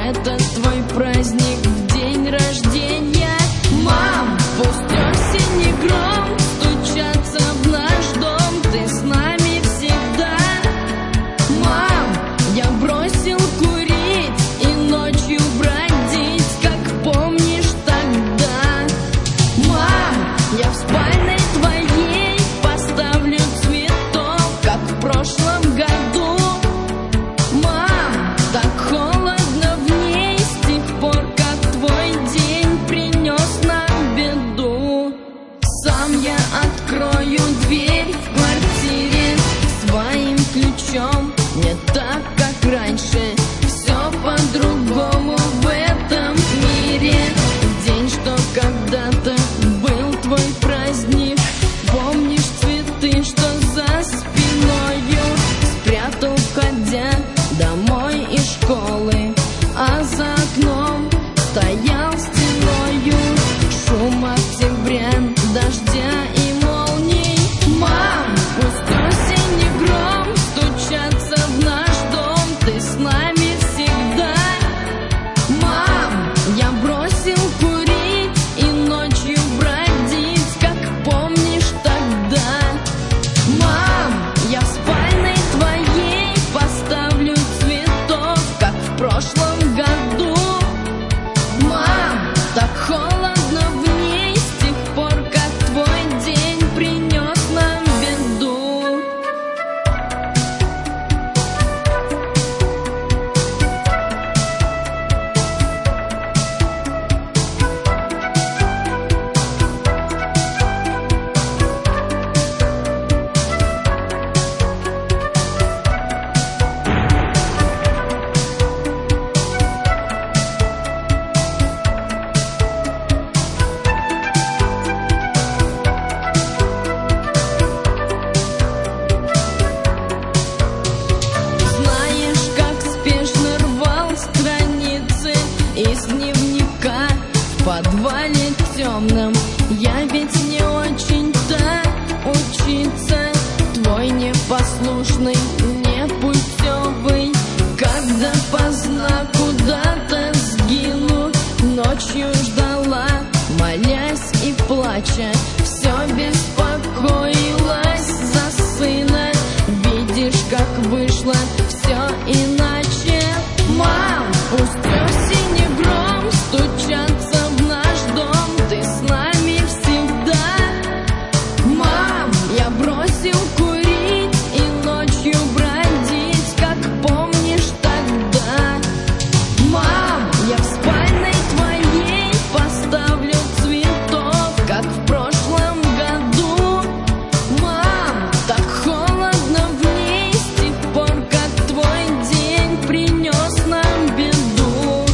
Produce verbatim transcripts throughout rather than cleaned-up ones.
этот твой праздник, день рождения. Мам, пусть осень и гром стучатся в наш дом, ты с нами всегда. Мам, я бросил курить и ночью бродить, как помнишь тогда. Мам, я в спальне твоей поставлю цветок, как в прошлом году. Мам, так холодно в ней с тех пор, как твой день принес нам беду. Сам я открою дверь в квартире своим ключом, не так, как раньше, все по-другому в этом мире. В день, что когда-то был твой праздник, помнишь цветы, что за спиною спрятал, входя домой из школы, а за окном стоял стеною шум октября, дождя и молний. Мам, пусть осень и гром стучатся в наш дом, ты с нами всегда. Мам, я бросил курить и ночью бродить, как помнишь тогда. Мам, я в спальне твоей поставлю цветок, как в прошлом году. Мам, так холодно в ней с тех пор, как твой день принес нам беду. Знаешь, как спешно рвал страницы из дневника в подвале темном. Я ведь не очень-то учиться, твой непослушный, непутевый, когда поздно куда-то сгину, ночью ждала, молясь и плача, все беспокоилась за сына. Видишь, как вышло все иначе. Мам, пусть осень и гром стучатся в наш дом, ты с нами всегда. Мам, я бросил курить и ночью бродить, как помнишь тогда. Мам, я в спальне твоей поставлю цветок, как в прошлом году. Мам, так холодно в ней с тех пор, как твой день принес нам беду.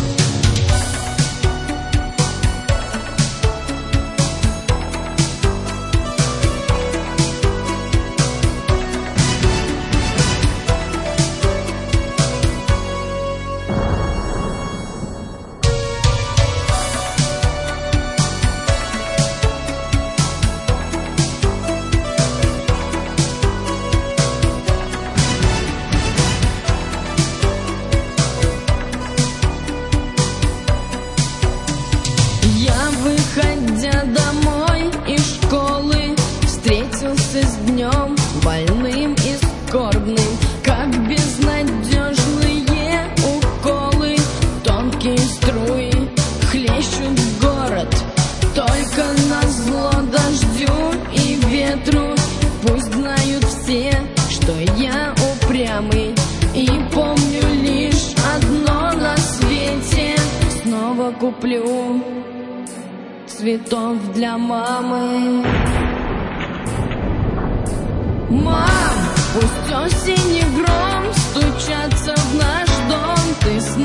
Я, выходя домой из школы, встретился с днем больным и скорбным, как безнадежные уколы. Тонкие струи хлещут в город, только назло дождю и ветру. Пусть знают все, что я упрямый и помню лишь одно на свете: снова куплю цветов для мамы. Мам, пусть осень и гром стучатся в наш дом, ты с